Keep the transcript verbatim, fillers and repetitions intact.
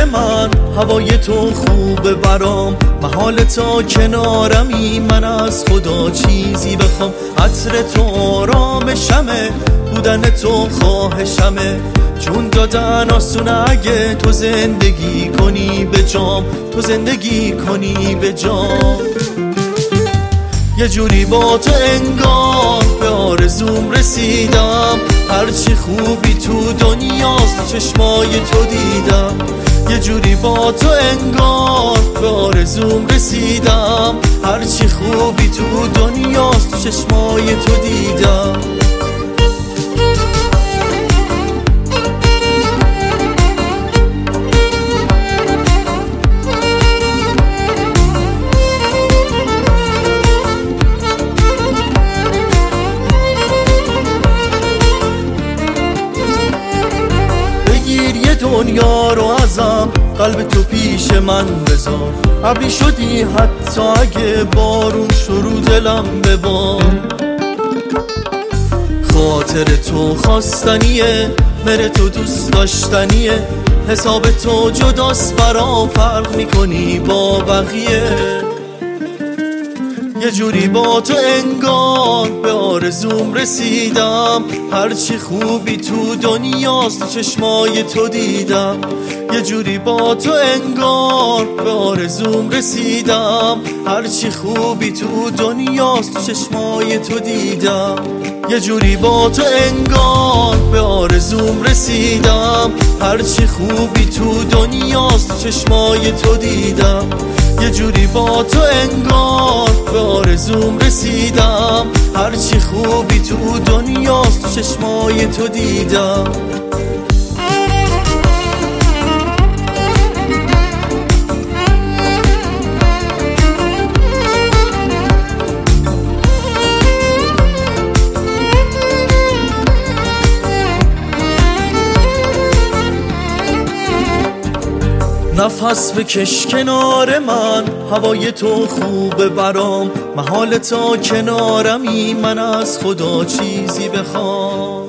من، هوای تو خوبه برام، محال تا کنارمی، من از خدا چیزی بخوام. عطر تو آرامشمه، بودن تو خواهشمه، جون دادن آسونه اگه تو زندگی کنی به جام، تو زندگی کنی به جام. یه جوری با تو انگار به آرزوم رسیدم، هرچی خوبی تو دنیاست تو چشمای تو دیدم. یه جوری با تو انگار به آرزوم رسیدم، هرچی خوبی تو دنیاست تو چشمای تو دیدم. دنیا رو ازم، قلب تو پیش من بذار، ابری شدی حتی اگه بارون شروع دلم ببار. خاطر تو خواستنیه، مره تو دوست داشتنیه، حساب تو جداست برام، فرق میکنی با بقیه. یه جوری با تو انگار به آرزوم رسیدم، هرچی خوبی تو دنیاست تو چشمای تو دیدم. یه جوری با تو انگار به آرزوم رسیدم، هرچی خوبی تو دنیاست تو چشمای تو دیدم. یه جوری با تو انگار به آرزوم رسیدم، هرچی خوبی تو دنیاست تو چشمای تو دیدم. یه جوری با تو انگار به آرزوم رسیدم، هرچی خوبی تو دنیاست تو چشمای تو دیدم. نفس بکش کنار من، هوای تو خوبه برام، محال تا کنارمی، من از خدا چیزی بخوام.